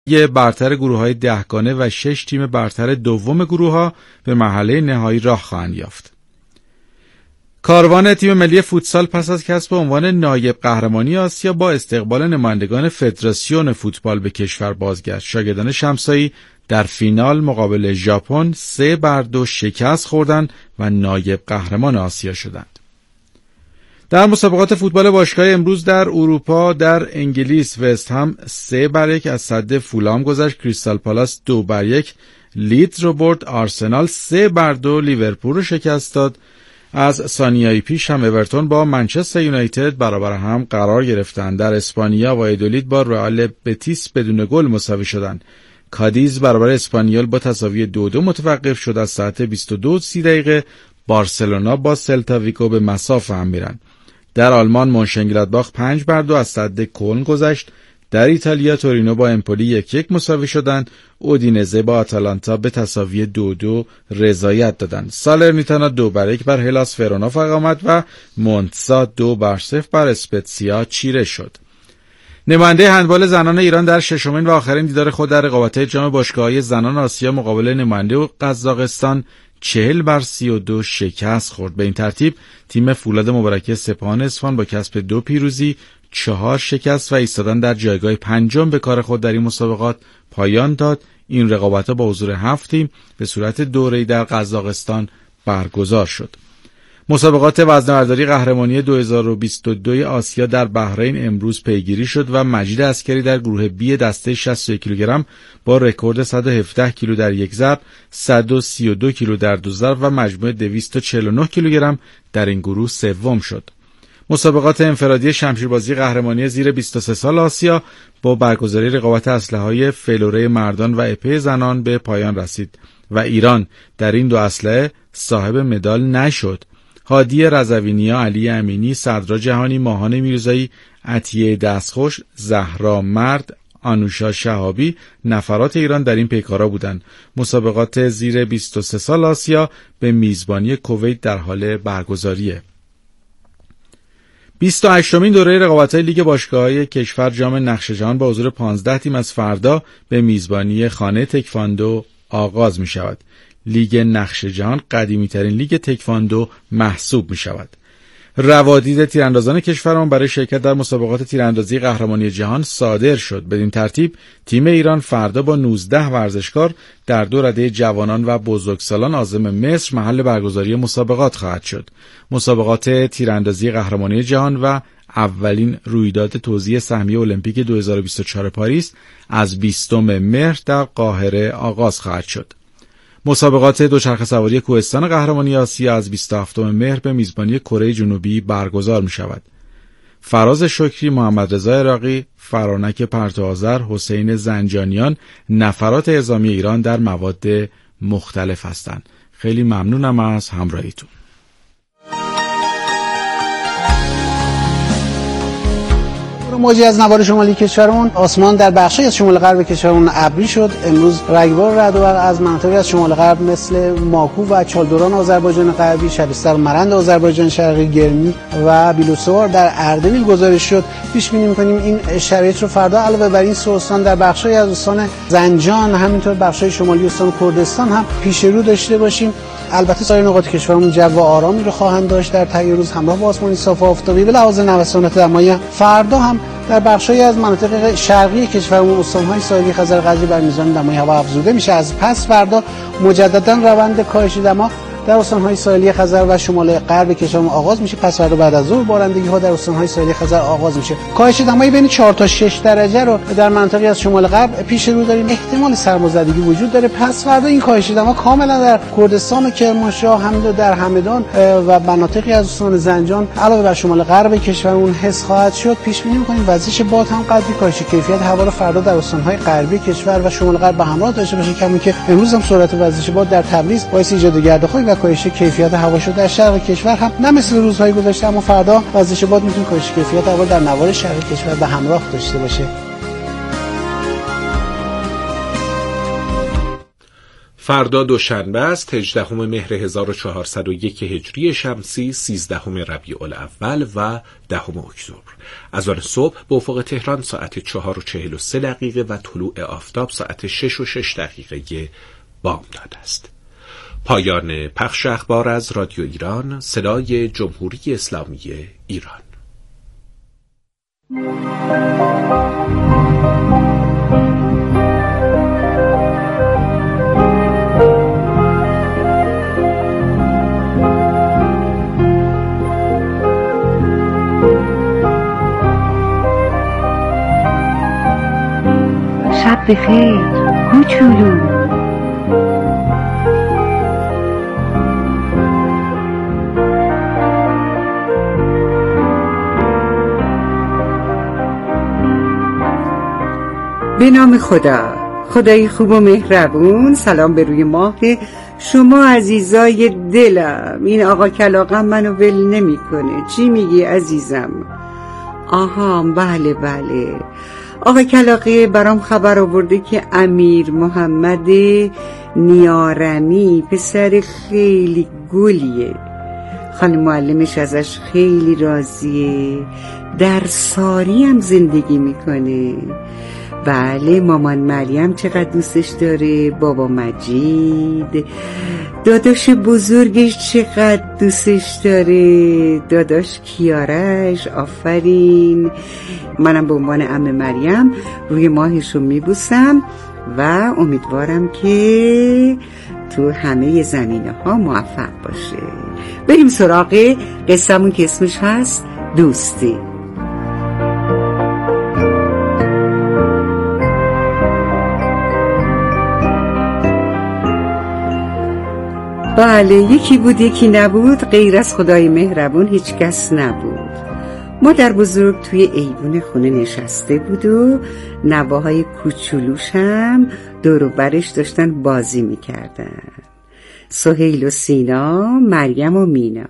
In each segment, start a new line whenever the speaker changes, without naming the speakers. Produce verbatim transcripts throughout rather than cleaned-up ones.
یه برتر گروه‌های دهگانه و شش تیم برتر دوم گروه‌ها به مرحله نهایی راه خواهند یافت. کاروان تیم ملی فوتسال پس از کسب عنوان نایب قهرمانی آسیا با استقبال نمایندگان فدراسیون فوتبال به کشور بازگشت. شاگردان شمسایی در فینال مقابل ژاپن سه بر دو شکست خوردند و نایب قهرمان آسیا شدند. در مسابقات فوتبال باشگاهی امروز در اروپا در انگلیس وست هم سه بر یک از سد فولام گذشت. کریستال پالاس دو بر یک لیدز رو برد. آرسنال سه بر دو لیورپول رو شکست داد. از ثانیه‌ای پیش هم اورتون با منچستر یونایتد برابر هم قرار گرفتند. در اسپانیا وایدولید با رئال بتیس بدون گل مساوی شدند. کادیز برابر اسپانیول با تساوی دو دو متوقف شد. از ساعت بیست و دو و سی دقیقه بارسلونا با سلتا ویگو به مساف هم میرن. در آلمان مونشنگلادباخ پنج بر دو از سد کلن گذشت. در ایتالیا تورینو با امپولی یک یک مساوی شدند. اودینزه با آتالانتا به تساوی دو دو رضایت دادند. سالرنیتانا دو بر یک بر هلاس فرونا فاق آمد و مونتسا دو بر صفر بر اسپتسیا چیره شد. نماینده هندبال زنان ایران در ششمین و آخرین دیدار خود در رقابت‌های جام باشگاه‌های زنان آسیا مقابل نماینده قزاقستان چهل بر سی و دو شکست خورد. به این ترتیب تیم فولاد مبارکه سپاهان اصفهان با کسب دو پیروزی، چهار شکست و ایستادن در جایگاه پنجم به کار خود در این مسابقات پایان داد. این رقابت‌ها با حضور هفت تیم به صورت دوره‌ای در قزاقستان برگزار شد. مسابقات وزنه‌برداری قهرمانی دو هزار و بیست و دو آسیا در بحرین امروز پیگیری شد و مجید عسکری در گروه بی دسته شصت و یک کیلوگرم با رکورد صد و هفده کیلو در یک ضرب، صد و سی و دو کیلو در دو ضرب و مجموع دویست و چهل و نه کیلوگرم در این گروه سوم شد. مسابقات انفرادی شمشیربازی قهرمانی زیر بیست و سه سال آسیا با برگزاری رقابت اسلحه‌های فلوره مردان و اپه زنان به پایان رسید و ایران در این دو اسلحه صاحب مدال نشد. هادی رضوینیا، علی امینی، صدرا جهانی، ماهان میرزایی، عطیه دستخوش، زهرا مرد، آنوشا شهابی نفرات ایران در این پیکارا بودند. مسابقات زیر بیست و سه سال آسیا به میزبانی کویت در حال برگزاریه. بیست و هشتمین دوره رقابت‌های لیگ باشگاه‌های کشور جام نقش جهان با حضور پانزده تیم از فردا به میزبانی خانه تکواندو آغاز می شود. لیگ نقش جهان قدیمی‌ترین لیگ تکواندو محسوب می شود. روادید تیراندازان کشورمان برای شرکت در مسابقات تیراندازی قهرمانی جهان صادر شد. بدین ترتیب تیم ایران فردا با نوزده ورزشکار در دو رده جوانان و بزرگسالان عازم مصر محل برگزاری مسابقات خواهد شد. مسابقات تیراندازی قهرمانی جهان و اولین رویداد توزیع سهمیه المپیک دو هزار و بیست و چهار پاریس از بیستم مهر در قاهره آغاز خواهد شد. مسابقات دوچرخه سواری کوهستان قهرمانی آسیا از بیست و هفتم مهر به میزبانی کره جنوبی برگزار می شود. فراز شکری، محمد رضا عراقی، فرانک پرتوآذر، حسین زنجانیان نفرات اعزامی ایران در مواد مختلف هستند. خیلی ممنونم از همراهیتون.
موجی از نوار شمالی کشورمون آسمان در بخشی از شمال غرب کشورمون ابری شد. امروز رگبار رعد و برق از مناطقی از شمال غرب مثل ماکو و چالدوران آذربایجان غربی، شبستر مرند آذربایجان شرقی، گرمی و بیلوسوار در اردبیل گزارش شد. پیش بینی می‌کنیم این شرایط رو فردا علاوه بر این سه استان در بخشی از استان زنجان همینطور بخشی شمالی استان کردستان هم پیش رو داشته باشیم. البته سایر نقاط کشورمون جو آرامی رو خواهند داشت در طی روز همراه با آسمان صاف و آفتابی. به لحاظ نوسانات دمایی فردا هم در بخشی از مناطق شرقی کشورمون استان‌های ساحلی خزر غربی بر میزان دمای هوا افزوده میشه. از پس فردا مجددا روند کاهش دما در استان‌های ساحلی خزر و شمال غرب کشورمون آغاز میشه. پس فردا بعد از ظهر بارندگی‌ها در استان‌های ساحلی خزر آغاز میشه. کاهش دمای بین چهار تا شش درجه رو در مناطقی از شمال غرب پیش رو داریم. احتمال سرمازدگی وجود داره. پس فردا این کاهش دما کاملا در کردستان و کرمانشاه، همینطور در همدان و مناطقی از استان زنجان علاوه بر شمال غرب کشورمون حس خواهد شد. پیش بینی می‌کنیم وضعیت باد هم قدری کاهش کیفیت هوا رو فردا در استان‌های غربی کشور و شمال غرب به همراه داشته باشه. کمی که امروز هم سرعت وضعیت باد در تبریز باعث ایجاد گردخوری و کاهش کیفیت هوا شد. در شرق کشور هم نه مثل روزهای گذشته، اما فردا وضعیت باد میتونه کاهش کیفیت هوا در نوار شرق کشور به همراه داشته باشه.
فردا دوشنبه است، هجدهم مهر هزار و چهارصد و یک هجری شمسی، سیزدهم ربیع الاول و دهم اکتبر. اذان صبح به افق تهران ساعت چهار و چهل و سه دقیقه و طلوع آفتاب ساعت شش و شش دقیقه بامداد است. پایان پخش اخبار از رادیو ایران، صدای جمهوری اسلامی ایران.
شب بخیر کوچولو.
به نام خدا، خدای خوب و مهربون. سلام به روی ماه شما عزیزای دلم. این آقا کلاغم منو ول نمی کنه. چی میگی عزیزم؟ آها بله بله، آقا کلاغه برام خبر آورده که امیر محمد نیارمی پسر خیلی گلیه، خانم معلمش ازش خیلی راضیه، در ساری هم زندگی میکنه. بله، مامان مریم چقدر دوستش داره، بابا مجید، داداش بزرگش چقدر دوستش داره، داداش کیارش، آفرین. منم به عنوان عمه مریم روی ماهشو میبوسم و امیدوارم که تو همه زمینه ها موفق باشه. بریم سراغ قصه‌مون که اسمش هست دوستی. بله، یکی بود یکی نبود، غیر از خدای مهربون هیچ کس نبود. مادر بزرگ توی ایوون خونه نشسته بود و نواهای کوچولوش هم دور و برش داشتن بازی میکردن. سهیل و سینا، مریم و مینا.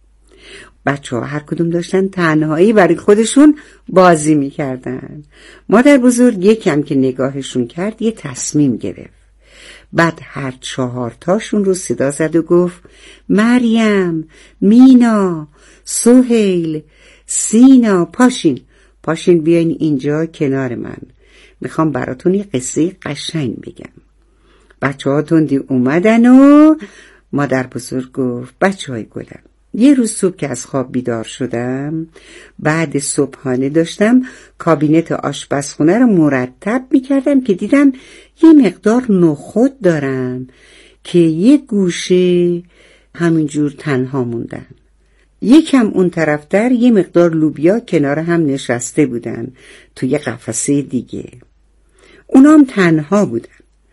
بچه ها هر کدوم داشتن تنهایی برای خودشون بازی میکردن. مادر بزرگ یکم که نگاهشون کرد یه تصمیم گرفت. بعد هر چهار تاشون رو صدا زد و گفت مریم، مینا، سهیل، سینا، پاشین پاشین بیاین اینجا کنار من، میخوام براتون یه قصه قشنگ بگم. بچه ها تندی اومدن و مادر بزرگ گفت بچه های گلم، یه روز صبح که از خواب بیدار شدم، بعد صبحانه داشتم کابینت آشپزخونه رو مرتب میکردم که دیدم یه مقدار نخود دارم که یه گوشه همینجور تنها موندن. یکم اون طرفتر یه مقدار لوبیا کنار هم نشسته بودن توی قفسه دیگه، اونام تنها بودن.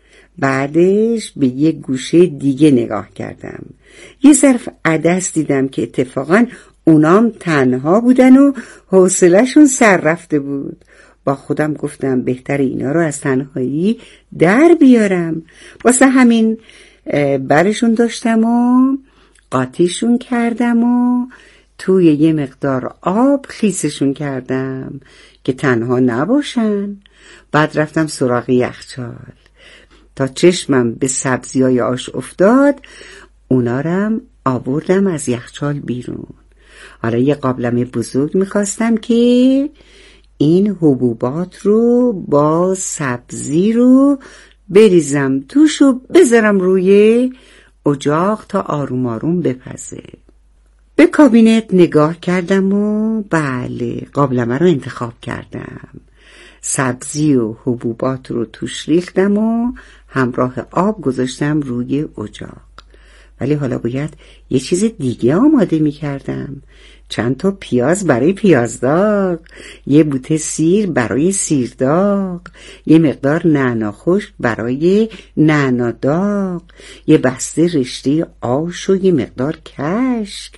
بعدش به یه گوشه دیگه نگاه کردم، یه ظرف عدس دیدم که اتفاقا اونام تنها بودن و حوصله‌شون سر رفته بود. با خودم گفتم بهتر اینا رو از تنهایی در بیارم، واسه همین برشون داشتم و قاطیشون کردم و توی یه مقدار آب خیسشون کردم که تنها نباشن. بعد رفتم سراغ یخچال، تا چشمم به سبزیای آش افتاد اونا رم آوردم از یخچال بیرون. حالا یه قابلمه بزرگ میخواستم که این حبوبات رو با سبزی رو بریزم توش و بذارم روی اجاق تا آروم آروم بپزه. به کابینت نگاه کردم و بله، قابلمه رو انتخاب کردم. سبزی و حبوبات رو توش ریختم و همراه آب گذاشتم روی اجاق. ولی حالا باید یه چیز دیگه آماده می کردم. چند تا پیاز برای پیازداغ، یه بوته سیر برای سیرداغ، یه مقدار نعنا خشک برای نعناداغ، یه بسته رشته آش و یه مقدار کشک.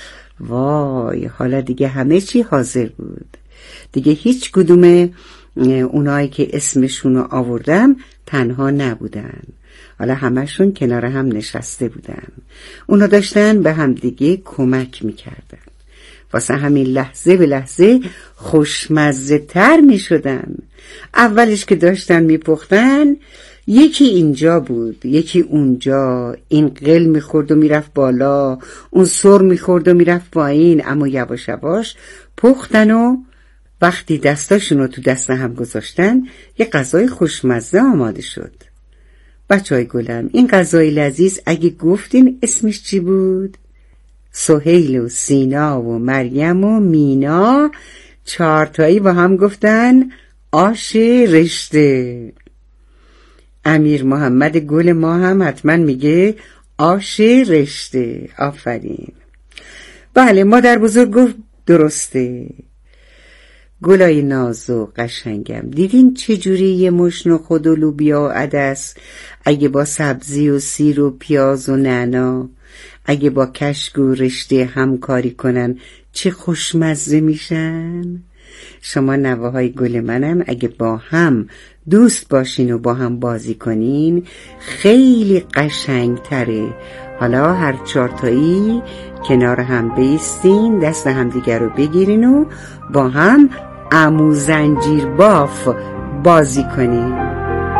وای، حالا دیگه همه چی حاضر بود. دیگه هیچ کدوم اونایی که اسمشون رو آوردم تنها نبودن. حالا همشون کنار هم نشسته بودن. اونا داشتن به هم دیگه کمک میکردن. واسه همین لحظه به لحظه خوشمزه تر می شدن. اولش که داشتن می پختن یکی اینجا بود یکی اونجا، این قل می خورد و می رفت بالا، اون سر می خورد و می رفت پایین، اما یواش یواش پختن و وقتی دستاشون رو تو دست هم گذاشتن یه غذای خوشمزه آماده شد. بچه های گلم، این غذای لذیذ اگه گفتین اسمش چی بود؟ سهیل و سینا و مریم و مینا چهارتایی با هم گفتن آش رشته. امیر محمد گل ما هم حتما میگه آش رشته. آفرین. بله، مادر بزرگ گفت درسته. گلای نازو قشنگم، دیدین چجوری یه مش نخود و لوبیا و عدس اگه با سبزی و سیر و پیاز و نعنا اگه با کشک و رشته همکاری کنن چه خوشمزه میشن؟ شما نوه‌های گل منم اگه با هم دوست باشین و با هم بازی کنین خیلی قشنگ تره. حالا هر چهارتایی کنار هم بیستین، دست هم دیگر رو بگیرین و با هم عمو زنجیر باف بازی کنین.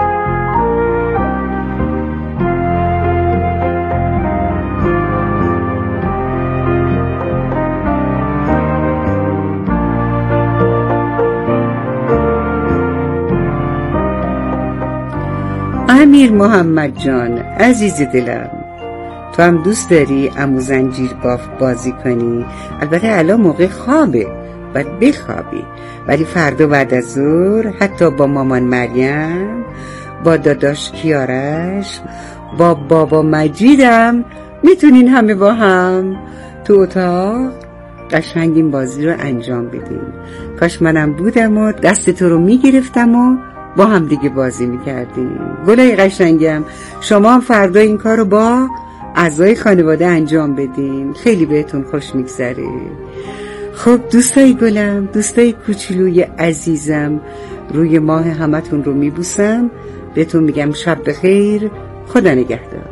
امیر محمد جان عزیز دلم، تو هم دوست داری عمو زنجیر باف بازی کنی؟ البته الان موقع خوابه، باید بخوابی، ولی فردا بعد از ظهر حتی با مامان مریم، با داداش کیارش، با بابا مجیدم میتونین همه با هم تو اتاق قشنگ این بازی رو انجام بدین. کاش منم بودم و دست تو رو میگرفتم و با هم دیگه بازی میکردیم. گلای قشنگم، شما هم فردا این کار رو با اعضای خانواده انجام بدین، خیلی بهتون خوش میگذره. خب دوستای گلم، دوستای کوچولوی عزیزم، روی ماه همتون رو میبوسم، بهتون میگم شب بخیر، خدا نگهدار.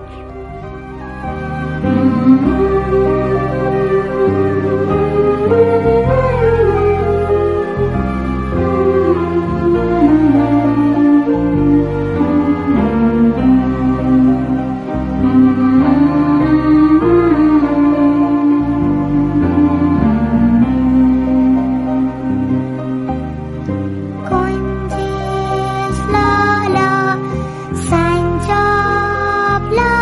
Love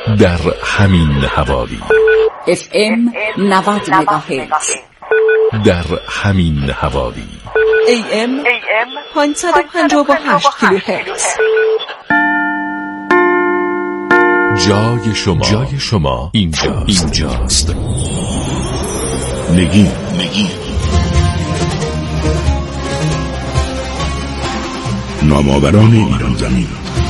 در همین حوالی
اف ام نود مگاهرتز،
در همین حوالی
ای ام پانصد و پنجاه و هشت کیلوهرتز.
جای شما جای شما اینجاست, اینجاست. نگین نگین نامآوران ایران زمین.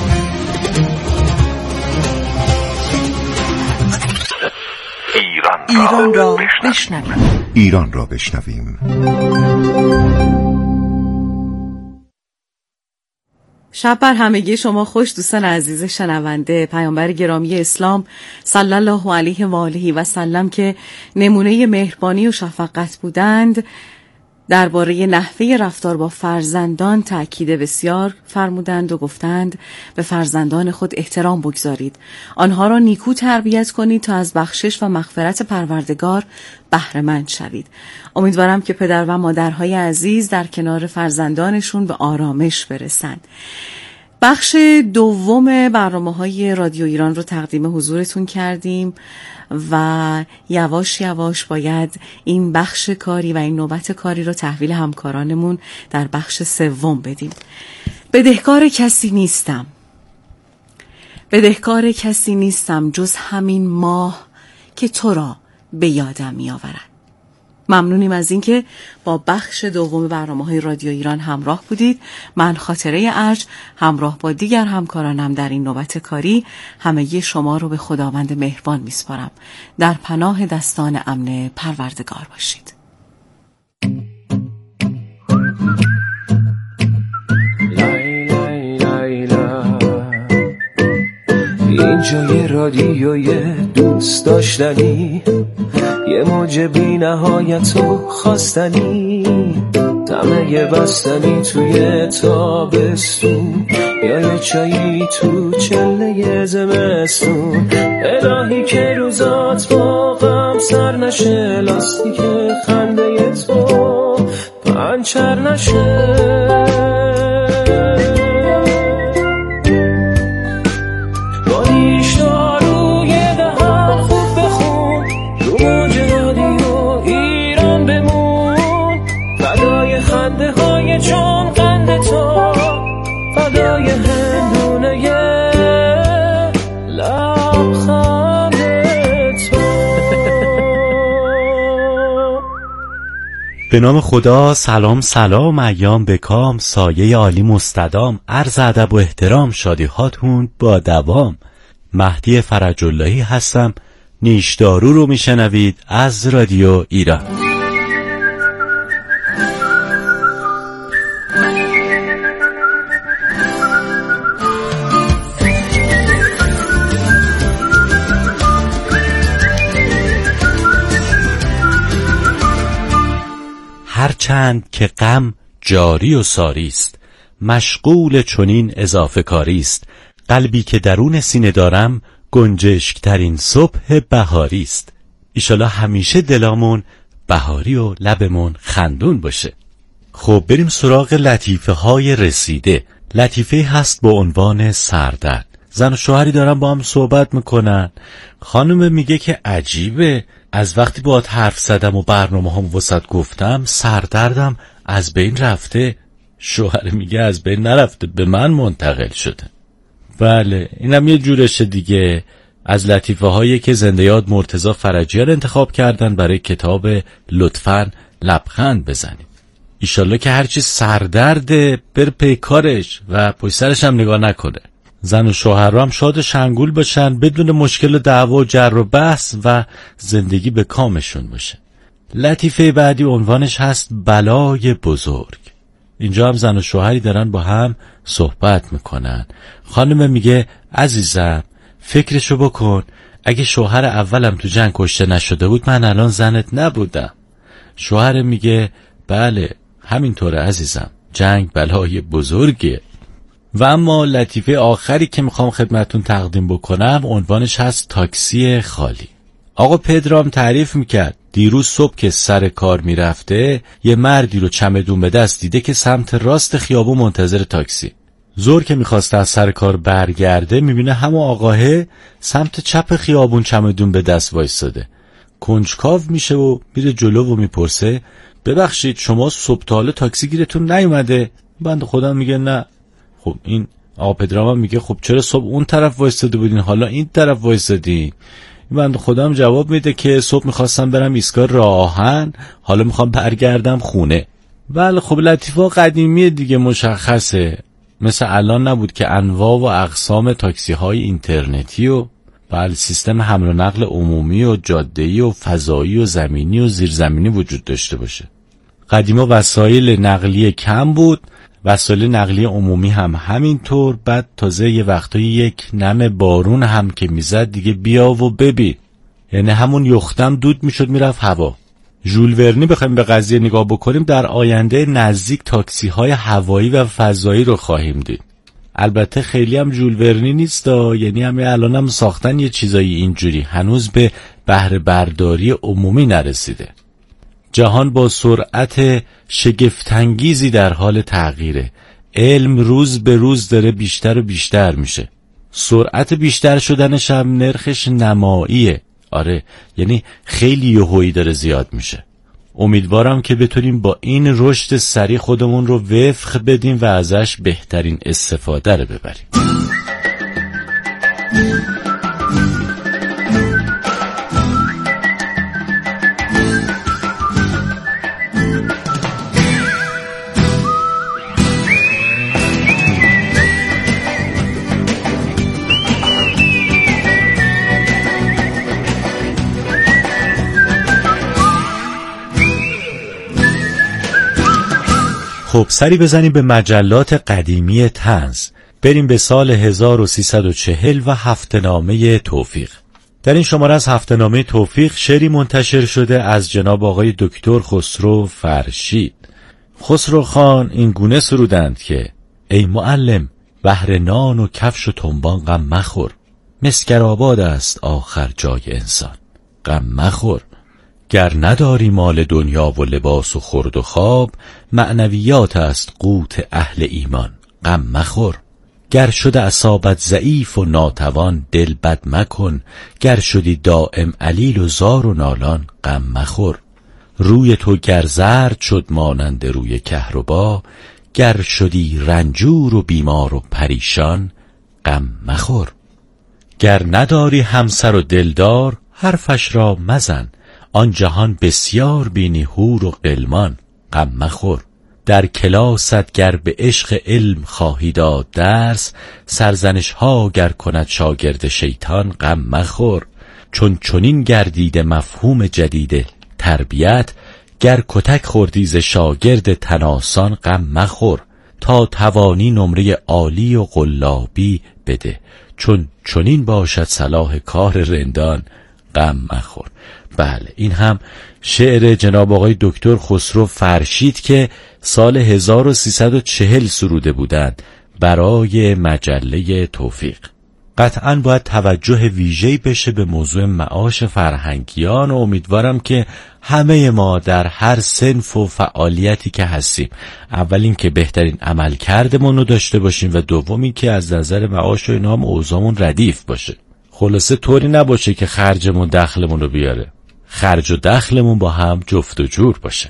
ایران را بشنویم.
ایران را بشنویم.
شب بر همگی شما خوش دوستان عزیز شنونده. پیامبر گرامی اسلام صلی الله علیه و آله و سلم که نمونه مهربانی و شفقت بودند، درباره نحوه رفتار با فرزندان تأکید بسیار فرمودند و گفتند به فرزندان خود احترام بگذارید، آنها را نیکو تربیت کنید تا از بخشش و مغفرت پروردگار بهره مند شوید. امیدوارم که پدر و مادرهای عزیز در کنار فرزندانشون به آرامش برسند. بخش دوم برنامه‌های رادیو ایران رو تقدیم حضورتون کردیم و یواش یواش باید این بخش کاری و این نوبت کاری رو تحویل همکارانمون در بخش سوم بدیم. بدهکار کسی نیستم، بدهکار کسی نیستم جز همین ماه که تو را به یادم می آورد. ممنونیم از اینکه با بخش دوم برنامه‌های رادیو ایران همراه بودید. من خاطره ارج همراه با دیگر همکارانم در این نوبت کاری همگی شما رو به خداوند مهربان میسپارم. در پناه دستان امن پروردگار باشید.
اینجا یه رادیوی دوست داشتنی، یه موج بی نهایت و خواستنی، طمع بستنی توی تابستون، یا یه چایی تو چله زمستون. الهی که روزات با غم سر نشه، لاستیک خنده تو پنچر نشه. جان قند تو فدای هندونه لبخند تو.
به نام خدا. سلام سلام ایام بکام، سایه عالی مستدام، عرض ادب و احترام، شادی هاتون با دوام. مهدی فرج اللهی هستم. نیشدارو رو میشنوید از رادیو ایران. هرچند که غم جاری و ساری است، مشغول چنین اضافه کاری است، قلبی که درون سینه دارم گنجشک ترین صبح بهاری است. ایشالا همیشه دلامون بهاری و لبمون خندون باشه. خب بریم سراغ لطیفه های رسیده. لطیفه هست با عنوان سردرد. زن و شوهری دارن با هم صحبت میکنن. خانم میگه که عجیبه، از وقتی باهات حرف زدم و برنامه هم وسط گفتم سردردم از بین رفته. شوهر میگه از بین نرفته، به من منتقل شده. بله اینم یه جورشه دیگه. از لطیفه هایی که زنده یاد مرتضی فرجیار انتخاب کردن برای کتاب لطفاً لبخند بزنیم. ایشالله که هرچی سردرده بر پی کارش و پشت سرش هم نگاه نکنه. زن و شوهر هم شاد و شنگول باشن بدون مشکل و دعوا و جر و بحث و زندگی به کامشون باشه. لطیفه بعدی عنوانش هست بلای بزرگ. اینجا هم زن و شوهری دارن با هم صحبت میکنن. خانم میگه عزیزم فکرشو بکن، اگه شوهر اولم تو جنگ کشته نشده بود من الان زنت نبودم. شوهر میگه بله همینطوره عزیزم، جنگ بلای بزرگه. و اما لطیفه آخری که میخوام خدمتون تقدیم بکنم عنوانش هست تاکسی خالی. آقا پدرام تعریف میکرد دیروز صبح که سر کار میرفته یه مردی رو چمدون به دست دیده که سمت راست خیابون منتظر تاکسی. زور که میخواسته از سر کار برگرده میبینه همون آقاه سمت چپ خیابون چمدون به دست وایستاده. کنجکاو میشه و میره جلو و میپرسه ببخشید شما صبح تا حالا تاکسی گیرتون نیومده؟ بنده خدا میگه نه. خب این آقا پدرام هم میگه خب چرا صبح اون طرف وایستاده بودین حالا این طرف وایستادین؟ این بنده خدا هم جواب میده که صبح میخواستم برم ایستگاه راه آهن، حالا میخوام برگردم خونه. بله خب لطیفه قدیمیه دیگه، مشخصه. مثل الان نبود که انواع و اقسام تاکسی های اینترنتی و بله سیستم حمل و نقل عمومی و جاده‌ای و فضایی و زمینی و زیرزمینی وجود داشته باشه. قدیما وسایل نقلیه کم بود، وسایل نقلیه عمومی هم همینطور. بعد تازه یه وقتایی یک نم بارون هم که میزد دیگه بیا و ببین، یعنی همون یختم دود میشد میرفت هوا. ژول ورنی بخوایم به قضیه نگاه بکنیم در آینده نزدیک تاکسی های هوایی و فضایی رو خواهیم دید. البته خیلی هم ژول ورنی نیست، یعنی همین الان هم ساختن یه چیزایی اینجوری، هنوز به بهره برداری عمومی نرسیده. جهان با سرعت شگفت‌انگیزی در حال تغییره. علم روز به روز داره بیشتر و بیشتر میشه. سرعت بیشتر شدنش هم نرخش نماییه. آره، یعنی خیلی یهویی داره زیاد میشه. امیدوارم که بتونیم با این رشد سریع خودمون رو وفق بدیم و ازش بهترین استفاده رو ببریم. خب سری بزنیم به مجلات قدیمی طنز. بریم به سال هزار و سیصد و چهل و هفته‌نامه توفیق. در این شماره از هفته‌نامه توفیق شعری منتشر شده از جناب آقای دکتر خسرو فرشید. خسرو خان این گونه سرودند که ای معلم بهر نان و کفش و تنبان غم مخور، مسکرآباد است آخر جای انسان غم مخور. گر نداری مال دنیا و لباس و خورد و خواب، معنویات است قوت اهل ایمان غم مخور. گر شده اصابت ضعیف و ناتوان دل بد مکن، گر شدی دائم علیل و زار و نالان غم مخور. روی تو گر زرد شد مانند روی کهربا، گر شدی رنجور و بیمار و پریشان غم مخور. گر نداری همسر و دلدار حرفش را مزن، آن جهان بسیار بینی حور و غلمان غم مخور. در کلاست گر به عشق علم خواهی داد درس، سرزنش ها گر کند شاگرد شیطان غم مخور. چون چنین گردیده مفهوم جدید تربیت، گر کتک خوردی ز شاگرد تناسان غم مخور. تا توانی نمره عالی و قلابی بده، چون چنین باشد صلاح کار رندان غم مخور. بله این هم شعر جناب آقای دکتر خسرو فرشید که سال هزار و سیصد و چهل سروده بودند برای مجله توفیق. قطعاً باید توجه ویژه‌ای بشه به موضوع معاش فرهنگیان و امیدوارم که همه ما در هر صنف و فعالیتی که هستیم، اول این که بهترین عملکردمون رو داشته باشیم و دوم این که از نظر معاش و اینا هم اوضاعمون ردیف باشه. خلاصه طوری نباشه که خرجمون دخلمون رو بیاره، خرج و دخلمون با هم جفت و جور باشه.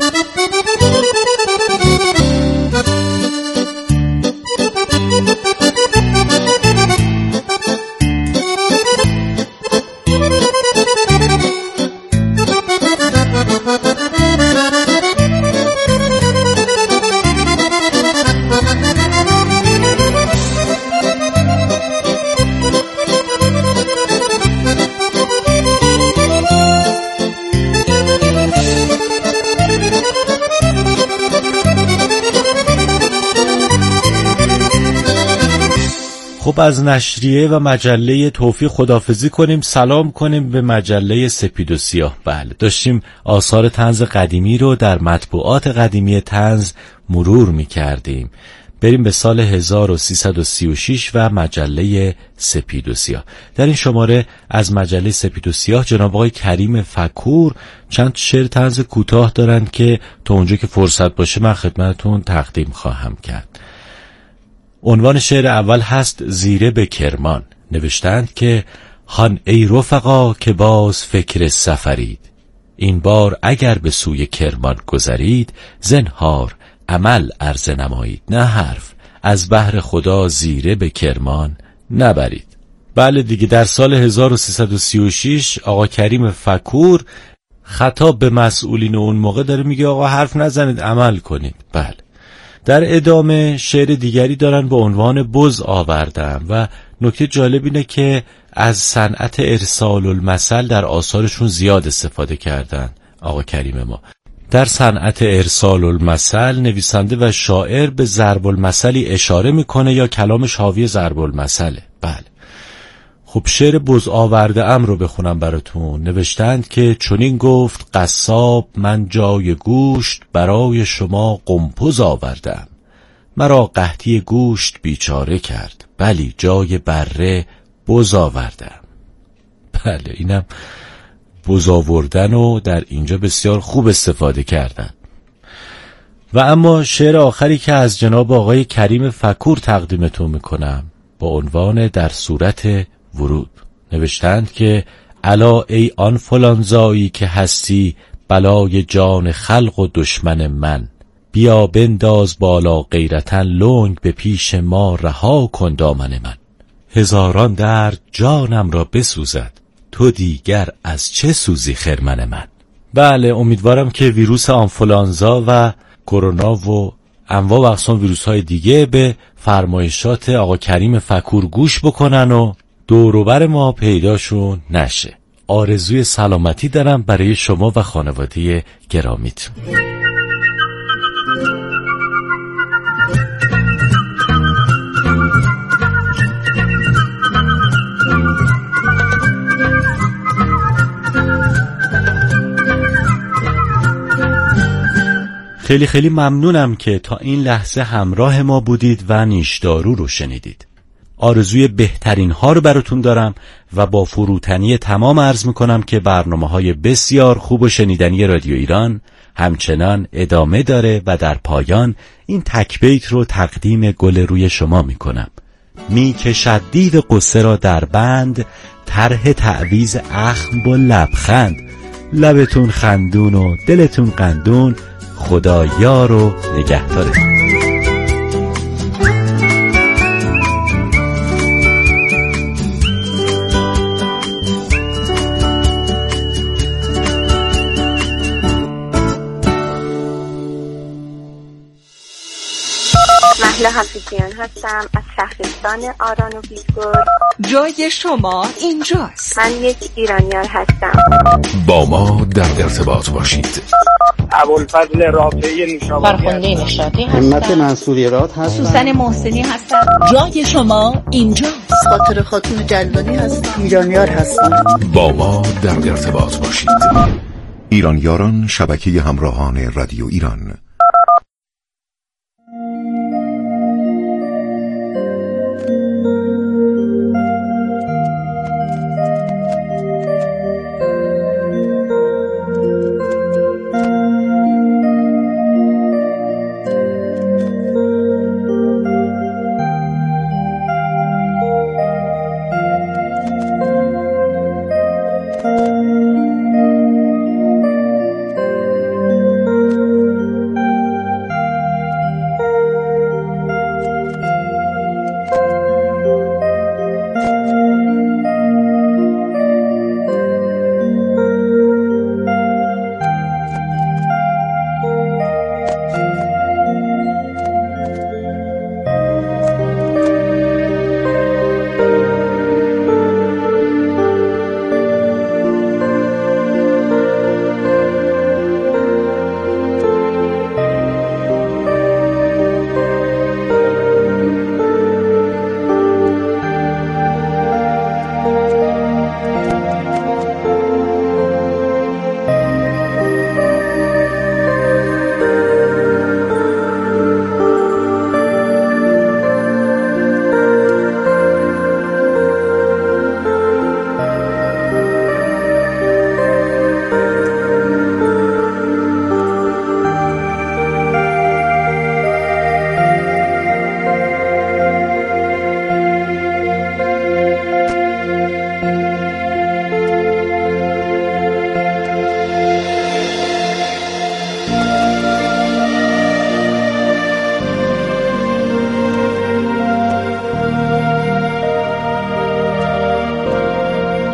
خب از نشریه و مجله توفیق خداحافظی کنیم، سلام کنیم به مجله سپید و سیاه. بله داشتیم آثار طنز قدیمی رو در مطبوعات قدیمی طنز مرور می کردیم. بریم به سال هزار و سیصد و سی و شش و مجله سپید و سیاه. در این شماره از مجله سپید و سیاه جناب آقای کریم فکور چند شعر طنز کوتاه دارن که تا اونجا که فرصت باشه من خدمتتون تقدیم خواهم کرد. عنوان شعر اول هست زیره به کرمان. نوشتند که هان ای رفقا که باز فکر سفرید، این بار اگر به سوی کرمان گذرید، زنهار عمل عرض نمایید نه حرف، از بحر خدا زیره به کرمان نبرید. بله دیگه، در سال هزار و سیصد و سی و شش آقا کریم فکور خطاب به مسئولین اون موقع داره میگه آقا حرف نزنید، عمل کنید. بله. در ادامه شعر دیگری دارن به عنوان بز آوردن و نکته جالب اینه که از صنعت ارسال المثل در آثارشون زیاد استفاده کردن. آقا کریم ما در صنعت ارسال المثل نویسنده و شاعر به ضرب المثلی اشاره میکنه یا کلامش حاوی ضرب المثله. بله. خب شعر بز آورده ام رو بخونم براتون. نوشتند که چنین گفت قصاب من جای گوشت، برای شما قمپز آوردم، مرا قحطی گوشت بیچاره کرد، بلی جای بره بز آوردم. بله اینم بز آوردن و در اینجا بسیار خوب استفاده کردن. و اما شعر آخری که از جناب آقای کریم فکور تقدیمتون میکنم با عنوان در صورت ورود. نوشتند که الا ای آن فلانزایی که هستی، بلای جان خلق و دشمن من، بیا بنداز بالا غیرتن لنگ، به پیش ما رها کن دامن من. هزاران درد جانم را بسوزد، تو دیگر از چه سوزی خرمن من. بله امیدوارم که ویروس آنفولانزا و کرونا و انواع و اقسام ویروس های دیگه به فرمایشات آقا کریم فکور گوش بکنن و دوروبر ما پیداشون نشه. آرزوی سلامتی دارم برای شما و خانواده گرامیتون. خیلی خیلی ممنونم که تا این لحظه همراه ما بودید و نیشدارو رو شنیدید. آرزوی بهترین ها رو براتون دارم و با فروتنی تمام عرض میکنم که برنامه های بسیار خوب و شنیدنی رادیو ایران همچنان ادامه داره و در پایان این تک بیت رو تقدیم گل روی شما میکنم. می کشد دیو قصه را در بند، طرح تعویض اخم با لبخند، لبتون خندون و دلتون قندون، خدا یار و نگهدارتون.
مهلا حفیظیان هستم از شهرستان آران و بیدگل.
جای شما اینجاست.
من یک ایرانیار هستم.
با ما در ارتباط باشید.
ابوالفضل رافعی نوشابادی
فرخنده نشاطی هستم.
همت منصوری راد هستم.
سوسن محسنی هستم.
جای شما اینجاست.
خاطر خاتون جلانی هستم.
ایرانیار هستم.
با ما در ارتباط باشید.
ایرانیاران، شبکه همراهان رادیو ایران.